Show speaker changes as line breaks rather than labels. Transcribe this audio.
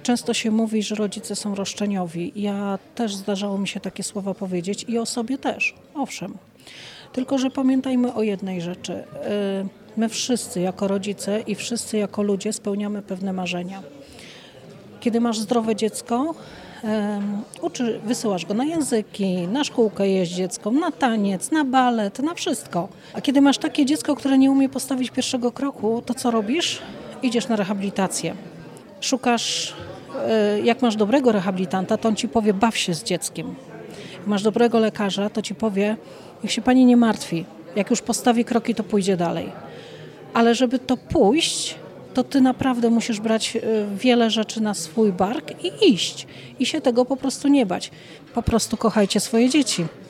Często się mówi, że rodzice są roszczeniowi. Ja też zdarzało mi się takie słowa powiedzieć i o sobie też, owszem. Tylko że pamiętajmy o jednej rzeczy. My wszyscy jako rodzice i wszyscy jako ludzie spełniamy pewne marzenia. Kiedy masz zdrowe dziecko, wysyłasz go na języki, na szkółkę jeździecką, na taniec, na balet, na wszystko. A kiedy masz takie dziecko, które nie umie postawić pierwszego kroku, to co robisz? Idziesz na rehabilitację. Szukasz, jak masz dobrego rehabilitanta, to on ci powie, baw się z dzieckiem. Jak masz dobrego lekarza, to ci powie, niech się pani nie martwi. Jak już postawi kroki, to pójdzie dalej. Ale żeby to pójść, to ty naprawdę musisz brać wiele rzeczy na swój bark i iść. I się tego po prostu nie bać. Po prostu kochajcie swoje dzieci.